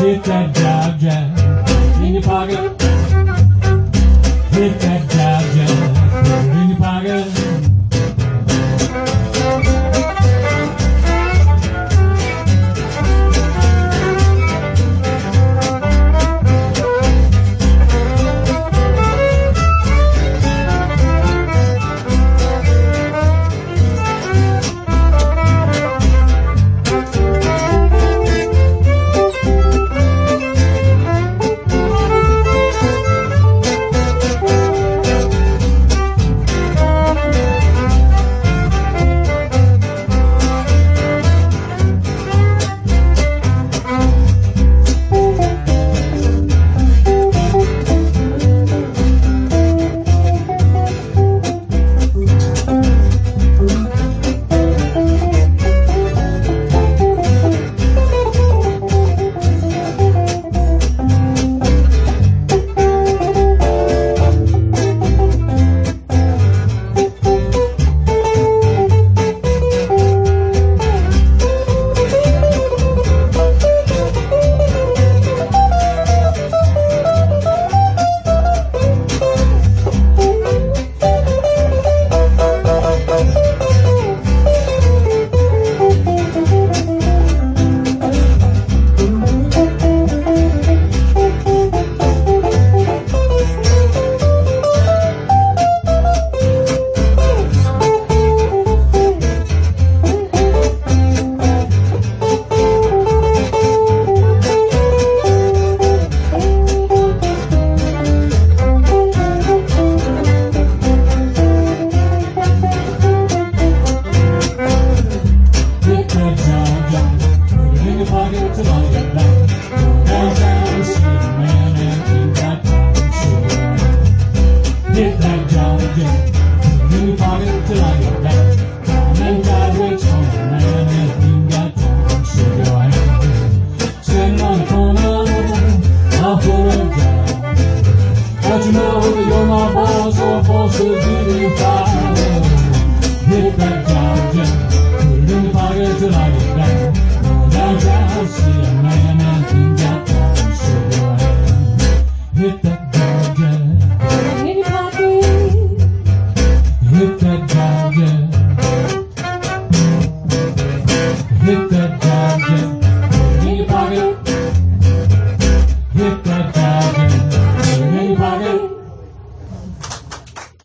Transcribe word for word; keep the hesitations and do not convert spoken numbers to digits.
Hit that jive jive in your pocket. Hit that jive jive, put it in your pocket. Hit that job again, put it in your pocket till I get back. Come and ride with on the man if you got time, shake your hand. Sitting on the corner, I'll put a job. But you know that you're my boss, so I'm forced to give you five. Hit that job again, put it in your pocket till I get back. Come downtown, see a man if you got time, shake your hand. Hit that job again. Hit that job, yeah.